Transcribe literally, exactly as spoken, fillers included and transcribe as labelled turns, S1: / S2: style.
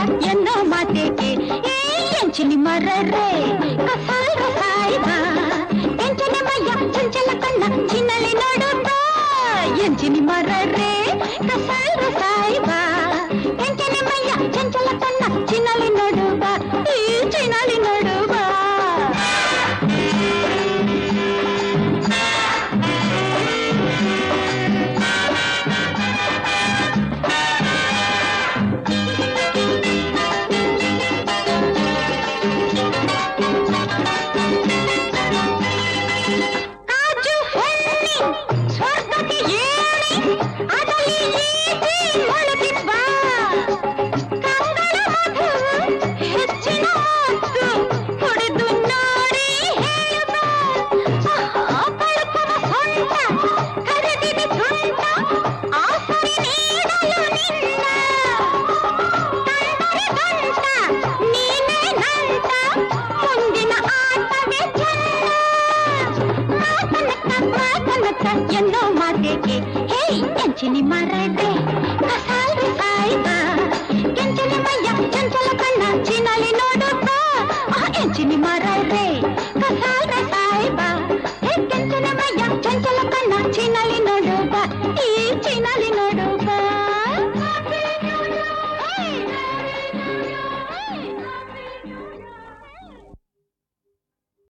S1: ಎನ್ನೋ ಮಾತೆಗೆ ಏ ಎಂಚಿನಿ ಮರರೆ ಕಸಾಲ್ ರಸಾಯಿಬ ಎಂಚನೆ ಮಯ್ಯ ಚಂಚಲ ಕಣ್ಣ ಚಿನ್ನಲಿ ನೋಡುತ್ತ ಎಂಚಿನಿ ಮರರೆ ಕಸಾಲ್ ರಸಾಯಿಬ ಎಂಚನೆ ಮಯ್ಯ ಚಂಚಲ ಕಣ್ಣ ಚಿನ್ನಲಿ ನೋಡುವ ಈ ಚಿನ್ನಲಿ ನೋಡುವ ಎನ್ನೋ ಮಾತೆಗೆ ಹೇ ಎಂಚಿನಿ ಮರದೆ ಕಸಾಲ್ ಸಾಯಿಬ ಎಂಚನೆ ಮಯ್ಯ ಚಂಚಲ ಕಣ್ಣ ಚಿನ್ನಲಿ ನೋಡುತ್ತ ಎಂಚಿನಿ ಮರದೆ